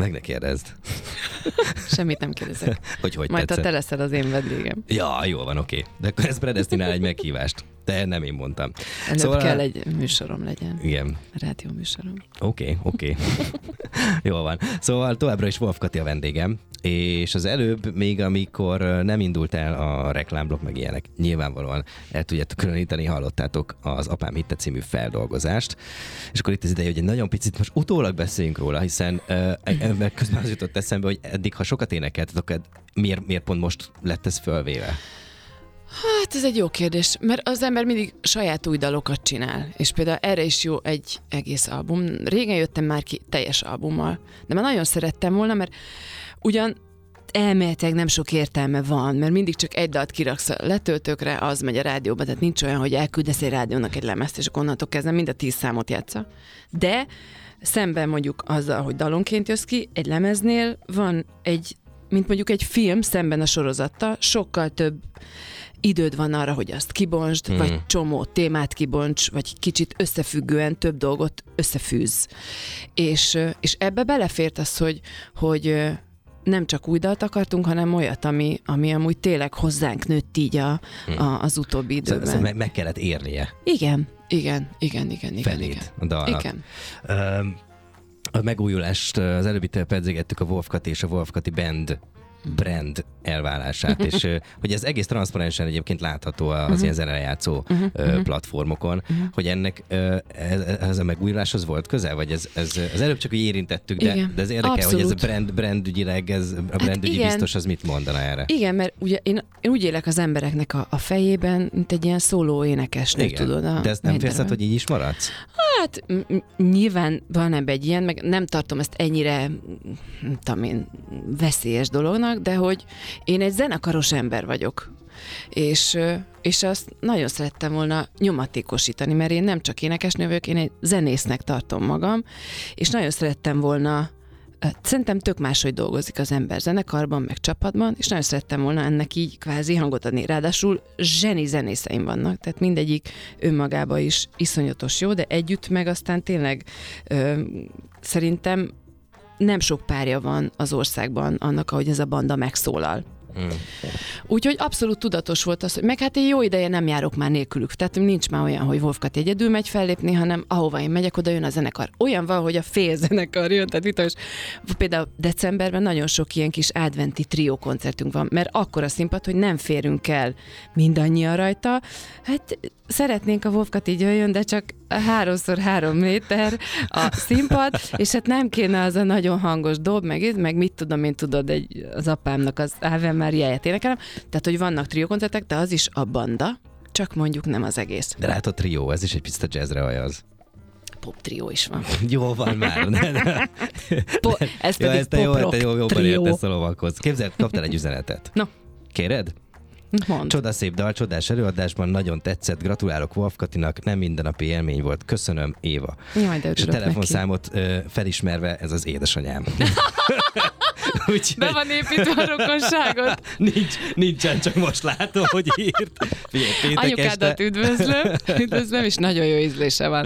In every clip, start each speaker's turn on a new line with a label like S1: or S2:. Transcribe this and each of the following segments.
S1: Meg ne kérdezd.
S2: Semmit nem kérdezek.
S1: Hogy
S2: Majd
S1: tetszett?
S2: te leszel az én vendégem.
S1: Ja, jó van, oké. De akkor ez predesztinál egy meghívást. De nem én mondtam.
S2: Előbb kell egy műsorom legyen.
S1: Igen.
S2: Rádió műsorom.
S1: Oké. Jól van. Szóval továbbra is Wolf Kati a vendégem, és az előbb, még amikor nem indult el a reklámblokk, meg ilyenek, nyilvánvalóan el tudjátok különíteni, hallottátok az Apám hitte című feldolgozást, és akkor itt az ideje, hogy egy nagyon picit most utólag beszéljünk róla, hiszen mert közben az jutott eszembe, hogy eddig, ha sokat énekeltetek, miért pont most lett ez fölvéve?
S2: Hát ez egy jó kérdés, mert az ember mindig saját új dalokat csinál, és például erre is jó egy egész album. Régen jöttem már ki teljes albummal, de már nagyon szerettem volna, mert ugyan elméletileg nem sok értelme van, mert mindig csak egy dalt kiraksz a letöltőkre, az megy a rádióba, tehát nincs olyan, hogy elküldesz egy rádiónak egy lemezt, és akkor onnantól kezdve mind a 10 számot játsza. De szemben mondjuk azzal, hogy dalonként jössz ki, egy lemeznél van mint mondjuk egy film szemben a sorozattal, sokkal több időd van arra, hogy azt kibontsd, vagy csomó témát kibonts, vagy kicsit összefüggően több dolgot összefűz. És ebbe belefért az, hogy nem csak új dalt akartunk, hanem olyat, ami amúgy tényleg hozzánk nőtt így az utóbbi időben.
S1: Szóval meg kellett érnie.
S2: Igen.
S1: Felét a dalnak.
S2: Igen.
S1: A megújulást, az előbb pedzegettük a Wolf Kati és a Wolf Kati brand elválását, és hogy ez egész transzparensen egyébként látható az ilyen zenelejátszó platformokon, hogy ennek ez a megújuláshoz volt közel, vagy ez az előbb csak úgy érintettük, de ez érdekel, abszolút. Hogy ez a brandügyileg, a brandügyi biztos, az mit mondana erre? Igen,
S2: mert ugye én úgy élek az embereknek a fejében, mint egy ilyen szóló énekesnő, tudod.
S1: De ezt nem félszed, hogy így is maradsz?
S2: Hát nyilván van ebben egy ilyen, meg nem tartom ezt ennyire, nem tudom én, veszélyes dolognak, de hogy én egy zenekaros ember vagyok. És azt nagyon szerettem volna nyomatékosítani, mert én nem csak énekesnő vagyok, én egy zenésznek tartom magam, és nagyon szerettem volna, szerintem tök máshogy dolgozik az ember zenekarban, meg csapatban, és nagyon szerettem volna ennek így kvázi hangot adni. Ráadásul zseni zenészeim vannak, tehát mindegyik önmagában is iszonyatos jó, de együtt meg aztán tényleg szerintem nem sok párja van az országban annak, ahogy ez a banda megszólal. Úgyhogy abszolút tudatos volt az, hogy meg hát én jó ideje nem járok már nélkülük. Tehát nincs már olyan, hogy Wolf Kati egyedül megy fellépni, hanem ahova én megyek, oda jön a zenekar. Olyan van, hogy a fél zenekar jön, tehát vitos. Például decemberben nagyon sok ilyen kis adventi trió koncertünk van, mert akkora színpad, hogy nem férünk el mindannyian rajta. Hát szeretnénk a Wolf Kati jöjjön, de csak 3x3 méter a színpad, és hát nem kéne az a nagyon hangos dob, meg mit tudom én, tudod, az apámnak az Ave Mariáját énekelem. Tehát, hogy vannak triókoncertek, de az is a banda, csak mondjuk nem az egész.
S1: De látod, trió, ez is egy picit a jazzre hajaz.
S2: Pop trió is van.
S1: Jó van már.
S2: Ez pedig pop-rock
S1: jobban értesz a lovakhoz. Képzeld, kaptál egy üzenetet.
S2: No.
S1: Kéred?
S2: Mond.
S1: Csodaszép dal, csodás előadásban, nagyon tetszett, gratulálok Wolf Katinak, nem mindennapi élmény volt, köszönöm, Éva.
S2: Jaj, de
S1: és a telefonszámot felismerve, ez az édesanyám.
S2: Be van építve a rokonságot.
S1: Nincsen, csak most látom, hogy írt.
S2: Anyukádat üdvözlöm, és nagyon jó ízlése van.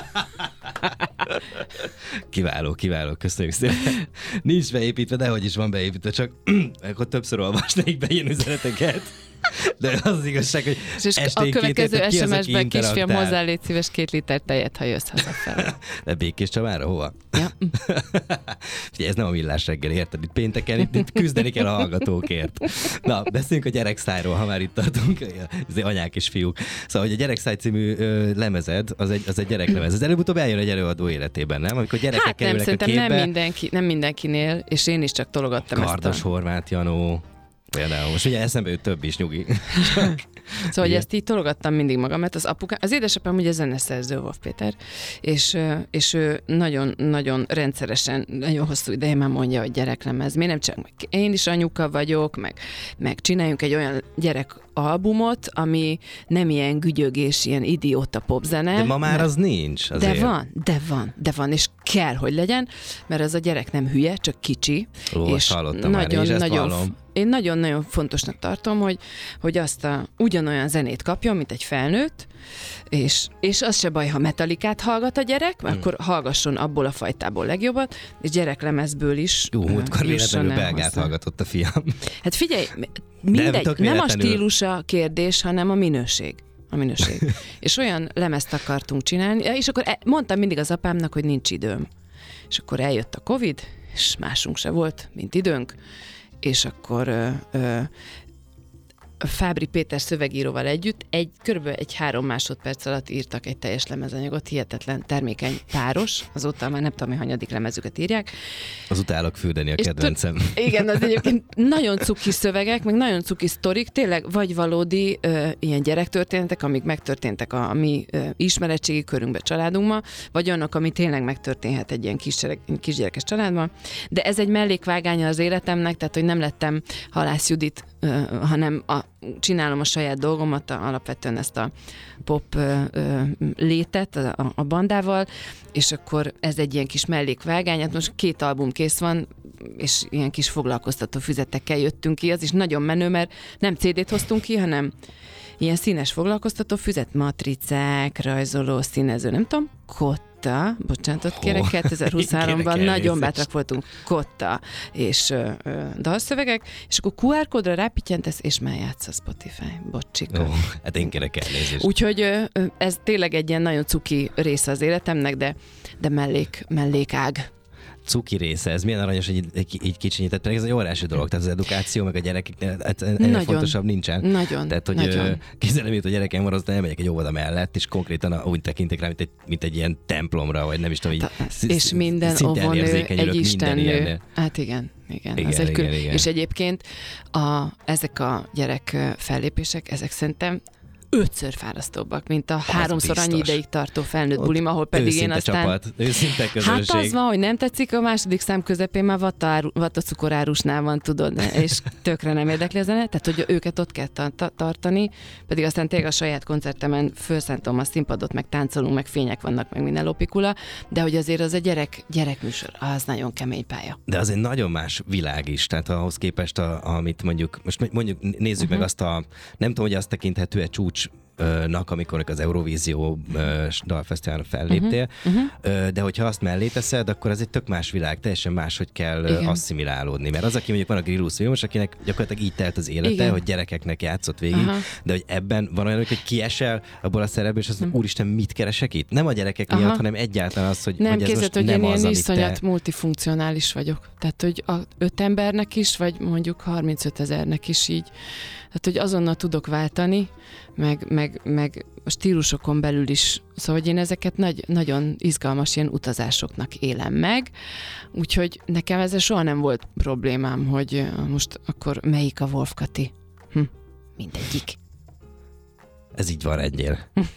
S1: Kiváló, köszönjük szépen. Nincs beépítve, de hogy is van beépítve, csak akkor többször olvasnék be ilyen üzeneteket. De az igazság, hogy
S2: és a következő SMS-ben kisfiam hozzá légy szíves 2 liter tejet, ha jössz hazafelé.
S1: De Békés Csavára hova?
S2: Ja.
S1: Ugye ez nem a Millás reggel, érted? Itt pénteken itt küzdeni kell a hallgatókért. Na, beszéljünk a Gyerekszájról, ha már itt tartunk, az anyák és fiúk. Szóval, hogy a Gyerekszáj című lemezed, az egy gyereklemez. Ez előbb-utóbb eljön egy előadó életében, nem? Amikor gyerekek
S2: hát nem, szerintem nem mindenkinél, és én is csak tologattam
S1: Kardos Horváth Janó. Például. Most ugye eszembe jut több is, nyugi.
S2: Szóval, hogy ezt így tologattam mindig magam, mert az édesapám ugye zeneszerző, Wolf Péter, és ő nagyon rendszeresen, nagyon hosszú ideje már mondja, hogy gyereklemez. Miért nem csak én is anyuka vagyok, meg csináljunk egy olyan gyerek albumot, ami nem ilyen gügyögés, ilyen idióta popzene.
S1: De ma már az nincs azért.
S2: De van, és kell, hogy legyen, mert ez a gyerek nem hülye, csak kicsi.
S1: És hallottam már, én is ezt hallom.
S2: Én nagyon-nagyon fontosnak tartom, hogy azt ugyanolyan zenét kapjon, mint egy felnőtt, és az se baj, ha Metallicát hallgat a gyerek, akkor hallgasson abból a fajtából legjobbat, és gyereklemezből is.
S1: Jó, múltkor véletlenül belgát hallgatott a fiam.
S2: Hát figyelj, mindegy, nem a stílus a kérdés, hanem a minőség. És olyan lemezt akartunk csinálni, és akkor mondtam mindig az apámnak, hogy nincs időm. És akkor eljött a Covid, és másunk se volt, mint időnk, és akkor Fábri Péter szövegíróval együtt körülbelül egy 3 másodperc alatt írtak egy teljes lemezanyagot, hihetetlen termékeny páros, azóta már nem tudom, hogy hanyadik lemezüket írják.
S1: Az utálok fürdeni a kedvencem.
S2: Igen, az egyébként nagyon cuki szövegek, meg nagyon cuki sztorik, tényleg vagy valódi ilyen gyerektörténetek, amik megtörténtek a mi ismeretségi körünkben, családunkban, vagy annak, ami tényleg megtörténhet egy ilyen kisgyerekes családban. De ez egy mellékvágánya az életemnek, tehát hogy nem lettem Halász Judit, hanem csinálom a saját dolgomat, alapvetően ezt a pop létet a bandával, és akkor ez egy ilyen kis mellékvágány. Hát most 2 album kész van, és ilyen kis foglalkoztató füzetekkel jöttünk ki, az is nagyon menő, mert nem CD-t hoztunk ki, hanem ilyen színes foglalkoztató füzet, matricák, rajzoló, színező, nem tudom, kotta, bocsánatot kérek, 2023-ban nagyon bátrak voltunk, kotta és dalszövegek, és akkor QR kódra rápittyentesz, és már játsz a Spotify. Bocsika.
S1: Hát én kérek elnézést.
S2: Úgyhogy ez tényleg egy ilyen nagyon cuki része az életemnek, de mellékág.
S1: Cuki része, ez milyen aranyos, hogy így kicsinyített, pedig ez egy óriási dolog, tehát az edukáció, meg a gyerekek, ennél fontosabb nincsen.
S2: Nagyon.
S1: Tehát, hogy képzelem, hogy a gyerekem van, aztán elmegyek egy óvoda mellett, és konkrétan úgy tekintek rá, mint egy ilyen templomra, vagy nem is tudom,
S2: és minden óvónő egy istennő. Hát igen. És egyébként ezek a gyerek fellépések, ezek szerintem 5-ször fárasztóbbak, mint a 3-szor annyi ideig tartó felnőtt bulim, ahol pedig én aztán...
S1: Őszinte közönség.
S2: Hát az van, hogy nem tetszik, a második szám közepén már vatta cukorárusnál van, tudod, és tökre nem érdekli a zene, tehát hogy őket ott kell tartani, pedig aztán tényleg a saját koncertemen felszántom a színpadot, meg táncolunk, meg fények vannak, meg minden lopikula, de hogy azért az a gyerekműsor, az nagyon kemény pálya.
S1: De az egy nagyon más világ is, tehát ahhoz képest, amit mondjuk nézzük meg azt nem tudom, hogy azt tekinthető egy csúcsnak, amikor az Eurovízió dalfesztiválon felléptél, de hogyha azt mellé teszed, akkor ez egy tök más világ, teljesen máshogy kell asszimilálódni, mert az, aki mondjuk van a Grillus Vilmos, akinek gyakorlatilag így telt az élete, hogy gyerekeknek játszott végig, de hogy ebben van olyan, hogy kiesel abból a szerepből, és azt úristen, mit keresek itt? Nem a gyerekek miatt, hanem egyáltalán az, hogy
S2: nem,
S1: ez most
S2: hogy
S1: nem
S2: én
S1: az,
S2: ilyen iszonyat multifunkcionális vagyok. Tehát, hogy 5 embernek is, vagy mondjuk 35 000-nek is így. Tehát, hogy azonnal tudok váltani, meg a stílusokon belül is. Szóval, hogy én ezeket nagyon izgalmas ilyen utazásoknak élem meg. Úgyhogy nekem ezzel soha nem volt problémám, hogy most akkor melyik a Wolf Kati? Mindegyik.
S1: Ez így van rendjél.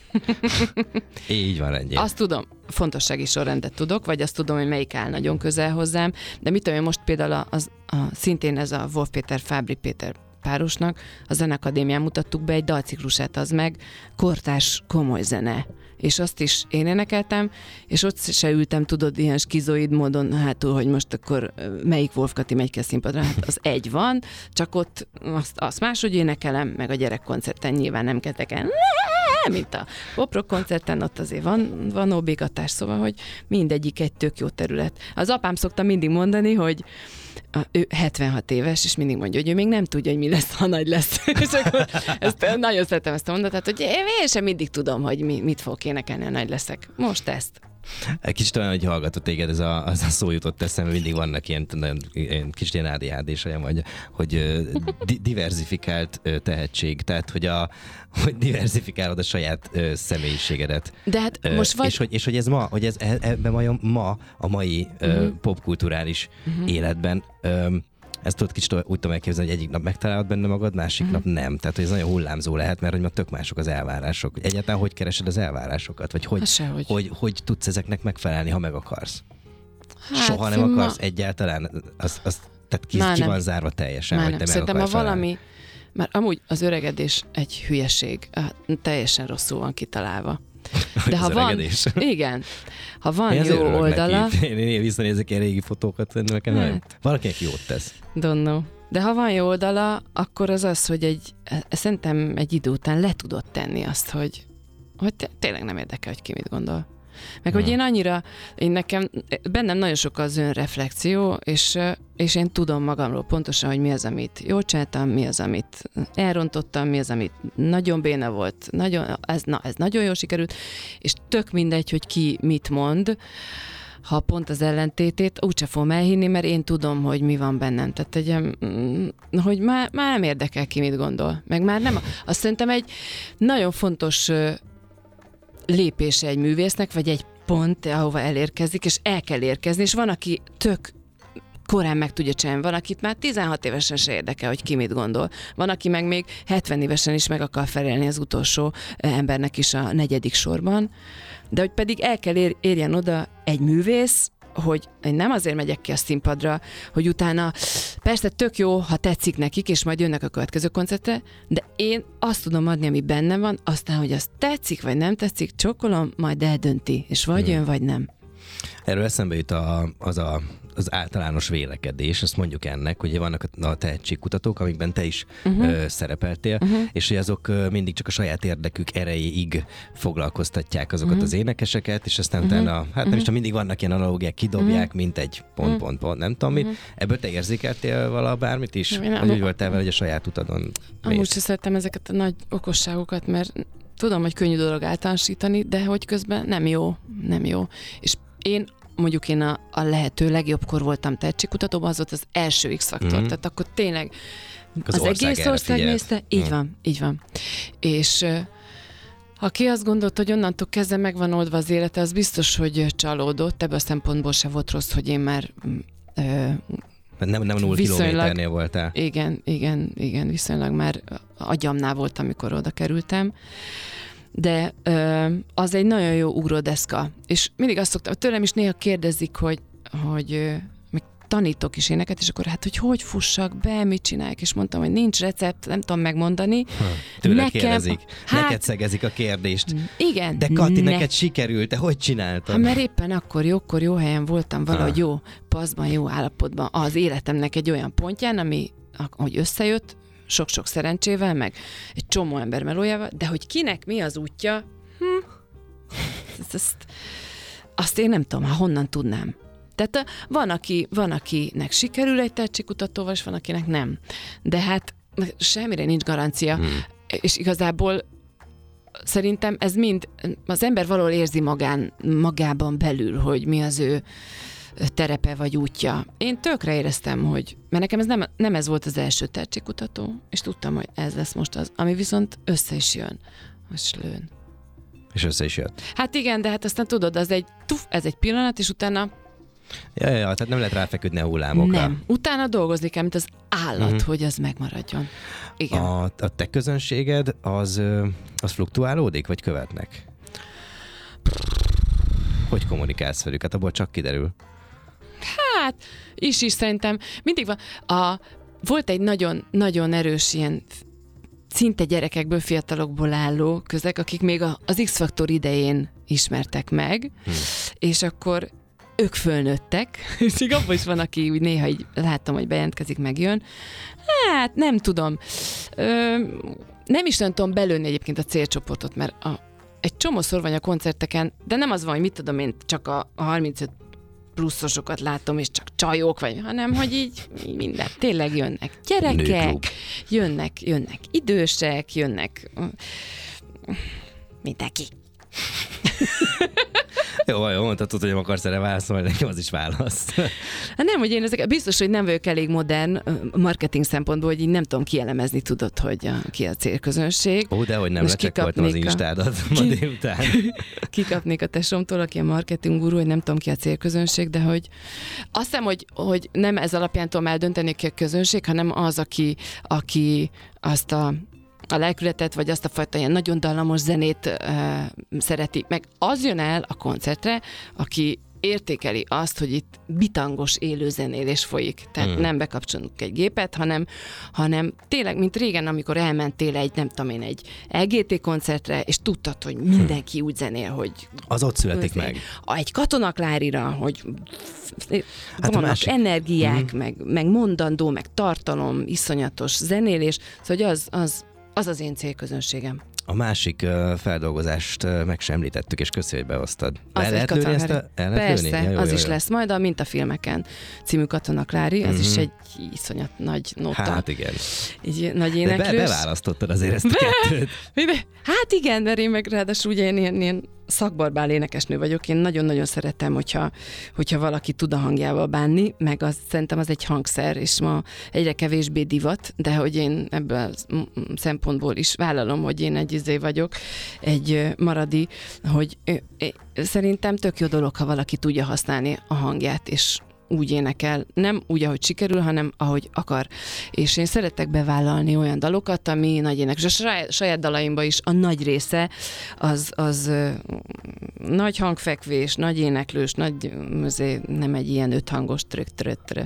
S1: Így van rendjél.
S2: Azt tudom, fontossági sorrendet tudok, vagy azt tudom, hogy melyik áll nagyon közel hozzám, de mit tudom én most például szintén ez a Wolf Péter, Fábri Péter párosnak a Zeneakadémián mutattuk be egy dalciklusát, az meg kortárs komoly zene. És azt is én énekeltem, és ott se ültem, tudod, ilyen skizoid módon hátul, hogy most akkor melyik Wolf Kati megy ki a színpadra. Hát az egy van, csak ott azt máshogy énekelem, meg a gyerekkoncerten nyilván nem kezdek el, mint a poprock koncerten, ott azért van óbégatás, szóval, hogy mindegyik egy tök jó terület. Az apám szokta mindig mondani, hogy ő 76 éves, és mindig mondja, hogy ő még nem tudja, hogy mi lesz, ha nagy lesz. És akkor nagyon szeretem ezt a mondatot, hogy én sem mindig tudom, hogy mit fogok énekelni, ha nagy leszek. Most ezt.
S1: Kicsit olyan, hogy hallgatott téged, az a szó jutott eszembe, mindig vannak ilyen kicsit ilyen ADHD-s olyan, hogy diversifikált tehetség, tehát hogy diversifikálod a saját személyiségedet.
S2: De hát most vagy...
S1: És hogy ez ma, hogy ez ebben a mai popkulturális életben ezt tudod kicsit úgy tudom elképzelni, hogy egyik nap megtalálod benne magad, másik nap nem. Tehát, hogy ez nagyon hullámzó lehet, mert hogy ma tök mások az elvárások. Egyáltalán hogy keresed az elvárásokat? Vagy hogy tudsz ezeknek megfelelni, ha meg akarsz? Hát, soha nem akarsz egyáltalán? Tehát ki van zárva teljesen?
S2: Már
S1: hogy te
S2: szerintem, ha Már amúgy az öregedés egy hülyeség, teljesen rosszul van kitalálva. De ha van, igen, ha van jó oldala...
S1: Én visszanézek ilyen régi fotókat, nekem nem. Valakinek jót tesz.
S2: Don't know. De ha van jó oldala, akkor az, hogy szerintem egy idő után le tudod tenni azt, hogy tényleg nem érdekel, hogy ki mit gondol. Meg hogy bennem nagyon sok az önreflexió, és én tudom magamról pontosan, hogy mi az, amit jól csináltam, mi az, amit elrontottam, mi az, amit nagyon béna volt, ez nagyon jól sikerült, és tök mindegy, hogy ki mit mond, ha pont az ellentétét, úgyse fogom elhinni, mert én tudom, hogy mi van bennem. Tehát, hogy már nem érdekel, ki mit gondol. Meg már nem. Azt szerintem egy nagyon fontos lépése egy művésznek, vagy egy pont, ahova elérkezik, és el kell érkezni, és van, aki tök korán meg tudja csinálni, van, akit már 16 évesen se érdekel, hogy ki mit gondol. Van, aki meg még 70 évesen is meg akar felelni az utolsó embernek is a 4. sorban, de hogy pedig el kell érjen oda egy művész, hogy én nem azért megyek ki a színpadra, hogy utána persze tök jó, ha tetszik nekik, és majd jönnek a következő koncertre, de én azt tudom adni, ami bennem van, aztán, hogy az tetszik, vagy nem tetszik, csokkolom, majd eldönti, és vagy jön, vagy nem.
S1: Erről eszembe jut az általános vélekedés, azt mondjuk ennek, hogy vannak a tehetségkutatók, amikben te is szerepeltél, és hogy azok mindig csak a saját érdekük erejéig foglalkoztatják azokat az énekeseket, és aztán utána, hát nem is tudom, mindig vannak ilyen analógiák, kidobják, mint egy pont, nem tudom mit. Ebből te érzékeltél vala bármit is? Vagy úgy voltál vele, hogy a saját utadon mész?
S2: Amúgy sem szerettem ezeket a nagy okosságokat, mert tudom, hogy könnyű dolog általánosítani, de hogy közben nem jó. És én a lehető legjobbkor voltam tehetségkutatóban, az volt az első X-faktor. Tehát akkor tényleg az egész ország nézte. Így van. És aki azt gondolt, hogy onnantól kezdve meg van oldva az élete, az biztos, hogy csalódott. Ebből a szempontból se volt rossz, hogy én már
S1: nem 0 kilométernél voltál.
S2: Igen, viszonylag már agyamnál voltam, amikor oda kerültem. De az egy nagyon jó ugródeszka. És mindig azt szoktam, tőlem is néha kérdezik, hogy még tanítok is éneket, és akkor hogy fussak be, mit csinálják, és mondtam, hogy nincs recept, nem tudom megmondani.
S1: Tőled kérdezik, neked szegezik a kérdést.
S2: Igen.
S1: De Kati, neked sikerült, te hogy csináltad?
S2: Mert éppen akkor jó helyen voltam, valahogy jó paszban, jó állapotban, az életemnek egy olyan pontján, ami, hogy összejött, sok-sok szerencsével, meg egy csomó ember melójával, de hogy kinek mi az útja, azt én nem tudom, honnan tudnám. Tehát van, akinek sikerül egy tehetségkutatóval, és van, akinek nem. De hát semmire nincs garancia. És igazából szerintem ez mind, az ember valahol érzi magában belül, hogy mi az ő terepe vagy útja. Én tökre éreztem, hogy, mert nekem nem ez volt az első tehetségkutató, és tudtam, hogy ez lesz most az, ami viszont össze is jön. Most lőn.
S1: És össze is jött.
S2: Hát igen, de hát aztán tudod, ez egy pillanat, és utána...
S1: Ja, tehát nem lehet ráfeküdni a hullámokra.
S2: Nem. Utána dolgozni kell, mint az állat, hogy az megmaradjon. Igen.
S1: A te közönséged az fluktuálódik, vagy követnek? Hogy kommunikálsz velük? Hát abból csak kiderül.
S2: Hát, is szerintem mindig van. Volt egy nagyon, nagyon erős ilyen szinte gyerekekből, fiatalokból álló közeg, akik még az X-faktor idején ismertek meg, és akkor ők fölnőttek, és még abban is van, aki úgy néha így látom, hogy bejelentkezik, megjön. Hát nem tudom. Nem is nem tudom belőni egyébként a célcsoportot, mert egy csomószor van a koncerteken, de nem az van, hogy mit tudom én, csak a 35 pluszosokat látom, és csak csajok vagy, hanem hogy így minden. Tényleg jönnek gyerekek, jönnek idősek, jönnek mindenki.
S1: Jó, mondhatod, hogy nem akarsz erre válaszolni, nekem az is válasz.
S2: Hát nem, hogy én biztos, hogy nem vagyok elég modern marketing szempontból, hogy így nem tudom kielemezni, tudod, hogy ki a célközönség.
S1: Ó, de hogy nem lecsekkoltam az Instádat ma délután. Kikapnék
S2: a tesómtól, aki a marketing guru, hogy nem tudom ki a célközönség, de hogy azt hiszem, hogy nem ez alapján tudom eldönteni ki a közönség, hanem az, aki azt a lelkületet, vagy azt a fajta ilyen nagyon dallamos zenét szereti, meg az jön el a koncertre, aki értékeli azt, hogy itt bitangos élőzenélés folyik. Tehát nem bekapcsolunk egy gépet, hanem tényleg, mint régen, amikor elmentél egy LGT koncertre, és tudtad, hogy mindenki úgy zenél, hogy...
S1: Az ott születik meg.
S2: Egy Katonaklárira, hogy
S1: Hát
S2: vannak energiák, meg mondandó, meg tartalom, iszonyatos zenélés, szóval az én célközönségem.
S1: A másik feldolgozást meg sem említettük, és köszönjük, hogy behoztad.
S2: Lehet lőni ezt Persze, az is lesz majd a Mintafilmeken című Katonaklári, ez is egy iszonyat nagy nota.
S1: Hát igen.
S2: Így nagy éneklős.
S1: Beválasztottad azért ezt a kettőt.
S2: Hát igen, mert én meg ráadásul ugye én ilyen szakbarbál énekesnő vagyok, én nagyon-nagyon szeretem, hogyha valaki tud a hangjával bánni, meg szerintem az egy hangszer, és ma egyre kevésbé divat, de hogy én ebből a szempontból is vállalom, hogy én egy vagyok, egy maradi, hogy szerintem tök jó dolog, ha valaki tudja használni a hangját, és úgy énekel, nem úgy, ahogy sikerül, hanem ahogy akar. És én szeretek bevállalni olyan dalokat, ami nagy éneklős. A saját dalaimban is a nagy része az nagy hangfekvés, nagy éneklős, nem egy ilyen öthangos trök.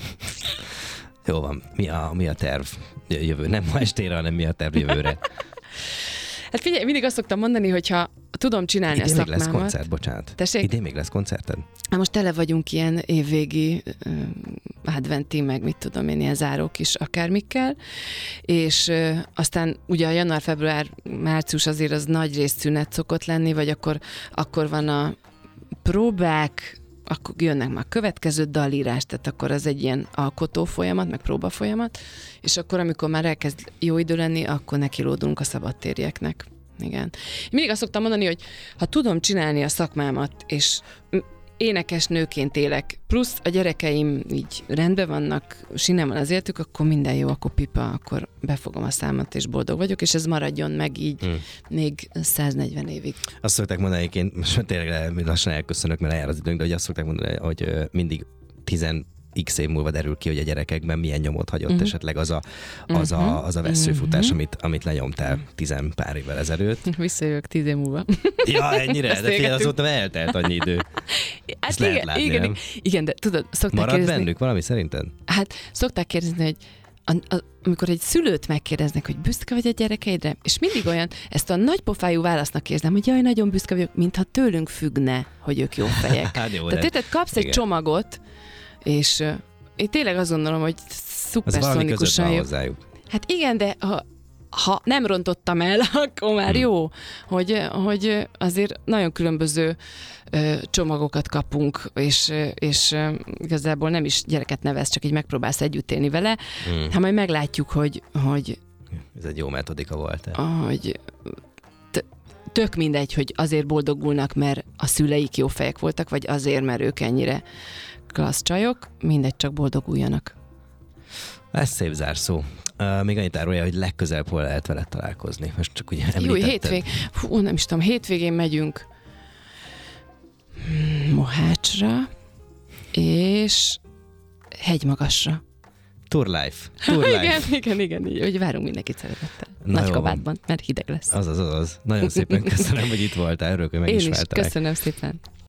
S1: Jó van. Mi a terv jövő? Nem ma estére, hanem mi a terv jövőre?
S2: Hát figyelj, mindig azt szoktam mondani, hogyha tudom csinálni
S1: idén
S2: a szakmámat.
S1: Idén még lesz koncert, bocsánat.
S2: Tessék?
S1: Idén még lesz koncerted?
S2: Hát most tele vagyunk ilyen évvégi, adventi, meg mit tudom én, ilyen zárók is akármikkel, és aztán ugye a január, február, március azért az nagy rész szünet szokott lenni, vagy akkor van a próbák, akkor jönnek már következő dalírás, tehát akkor az egy ilyen alkotó folyamat, meg próba folyamat, és akkor, amikor már elkezd jó idő lenni, akkor nekilódunk a szabadtérieknek. Igen. Én mindig azt szoktam mondani, hogy ha tudom csinálni a szakmámat, és énekes nőként élek, plusz a gyerekeim így rendben vannak, sinem van az életük, akkor minden jó, akkor pipa, akkor befogom a számat, és boldog vagyok, és ez maradjon meg így még 140 évig.
S1: Azt szokták mondani, hogy most tényleg lassan elköszönök, mert eljár az időnk, de hogy azt szokták mondani, hogy mindig 10x év múlva derül ki, hogy a gyerekekben milyen nyomot hagyott esetleg az a vesszőfutás, amit lenyomtál 10 pár évvel ezelőtt.
S2: Visszajövök 10 év múlva.
S1: Ja, ennyire? De fél azóta eltelt annyi idő.
S2: Hát
S1: lehet látni,
S2: igen, de tudod, szokták
S1: marad
S2: kérdezni.
S1: bennük valami szerinted?
S2: Hát szokták kérdezni, hogy amikor egy szülőt megkérdeznek, hogy büszke vagy a gyerekeidre, és mindig olyan, ezt a nagypofájú válasznak érzem, hogy jaj, nagyon büszke vagyok, mintha tőlünk függne, hogy ők jó fejek.
S1: Hát jó,
S2: tehát kapsz egy csomagot, és én tényleg azt gondolom, hogy szuperszonikusan jó. Hát igen, de ha nem rontottam el, akkor már jó, hogy azért nagyon különböző csomagokat kapunk, és igazából nem is gyereket nevez, csak így megpróbálsz együtt élni vele, ha majd meglátjuk, hogy
S1: ez egy jó metodika volt.
S2: Hogy tök mindegy, hogy azért boldogulnak, mert a szüleik jó fejek voltak, vagy azért, mert ők ennyire klassz csajok, mindegy, csak boldoguljanak.
S1: Ez szép zárszó. Még annyit árulja, hogy legközelebb hol lehet veled találkozni. Most csak ugye említetted.
S2: Jó, nem is tudom, hétvégén megyünk Mohácsra, és Hegymagasra.
S1: Tour Life.
S2: Igen, így, hogy várunk mindenkit szeretettel. Nagy kabátban, mert hideg lesz.
S1: Az. Nagyon szépen köszönöm, hogy itt voltál, örülök, hogy megismertelek.
S2: Én is, köszönöm szépen.